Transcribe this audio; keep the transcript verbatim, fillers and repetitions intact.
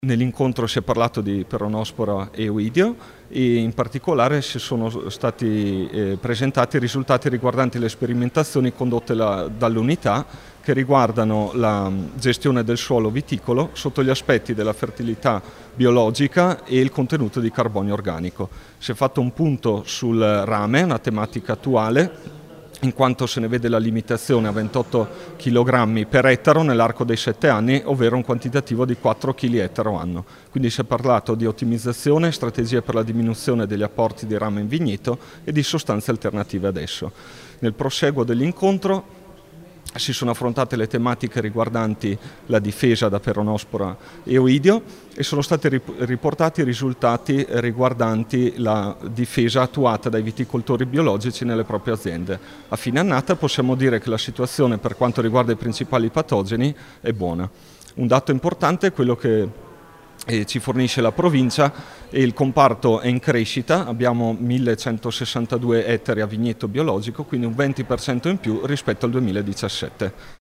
Nell'incontro si è parlato di Peronospora e Oidio e in particolare si sono stati eh, presentati risultati riguardanti le sperimentazioni condotte dall'unità che riguardano la gestione del suolo viticolo sotto gli aspetti della fertilità biologica e il contenuto di carbonio organico. Si è fatto un punto sul rame, una tematica attuale, in quanto se ne vede la limitazione a ventotto chilogrammi per ettaro nell'arco dei sette anni, ovvero un quantitativo di quattro chili ettaro anno. Quindi si è parlato di ottimizzazione, strategie per la diminuzione degli apporti di rame in vigneto e di sostanze alternative ad esso. Nel proseguo dell'incontro si sono affrontate le tematiche riguardanti la difesa da Peronospora e Oidio e sono stati riportati i risultati riguardanti la difesa attuata dai viticoltori biologici nelle proprie aziende. A fine annata possiamo dire che la situazione per quanto riguarda i principali patogeni è buona. Un dato importante è quello che E ci fornisce la provincia e il comparto è in crescita, abbiamo millecentosessantadue ettari a vigneto biologico, quindi un venti per cento in più rispetto al duemiladiciassette.